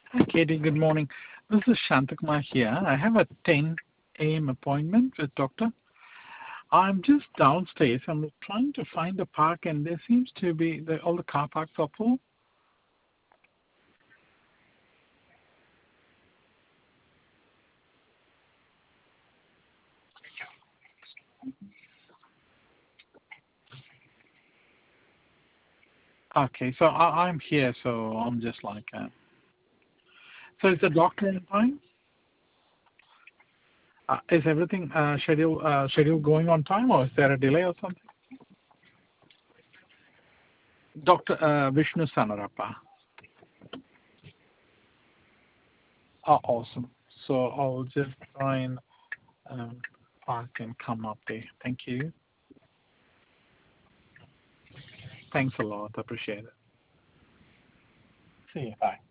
Hi, Katie. Good morning. This is Shantakumar here. I have a 10 a.m. appointment with doctor. I'm just downstairs. I'm trying to find a park, and there seems to be all the car parks are full. Okay, so I'm here, so I'm just like, so is the doctor in time? Is everything schedule going on time, or is there a delay or something? Doctor Vishnu Sanarapa. Oh, awesome. So I'll just try and um, park and come up there. Thank you. Thanks a lot. Appreciate it. See you. Bye.